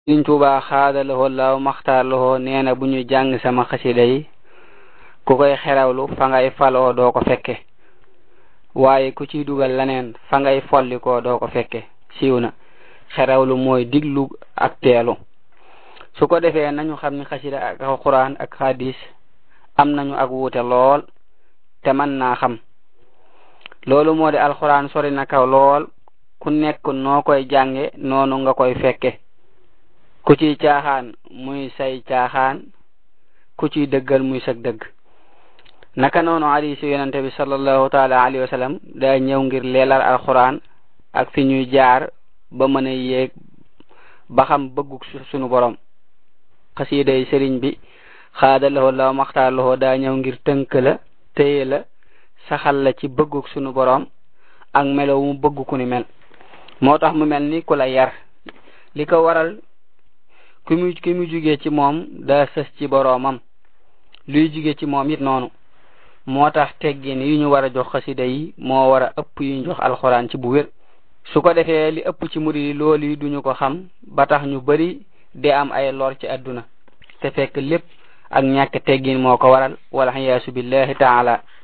Sëriñ Tuubaa xaadalahoo law maxtaarlahoo nee na bu ñu jàng sama xasida yi ku koy xerawlu fa ngay faloo doo ko fekke waaye ku ciy dugal leneen fa ngay follikoo doo ko fekke siiw na xerawlu mooy diglu ak teelu su ko defee nañu xam ni xasida ak alquran ak hadis am nañu ak wuute lool te mën naa xam loolu moo di alquran sori na kaw lool ku nekk noo koy jànge noonu nga koy fekke ku ciy caaxaan muy say caaxaan ku ciy dëggal muy sag dëgg naka noonu hadiisu yonente bi sallallahu taala alayhi wa sallam daa ñëw ngir leeral alquran ak fi ñuy jaar ba mën a yéeg ba xam bëgguk sunu borom xasida yi sëriñ bi xaadalahoo law maxtaarlahoo daa ñëw ngir tënk la téye la saxal la ci bëgguk sunu borom ak melo mu bëgg ku ni mel moo tax mu mel ni ku la yar li ko waral ki mu jugee ci moom daa sës ci boroomam luy jugee ci moom it noonu moo tax teggin yi ñu war a jox xasida yi moo war a ëpp yu ñu jox alxuraan ci bu wér su ko defee li ëpp ci murid yi loolu yi duñu ko xam ba tax ñu bari di am ay lor ci àdduna te fekk lépp ak ñàkk teggin moo ko waral wala xiyaasu billahi taala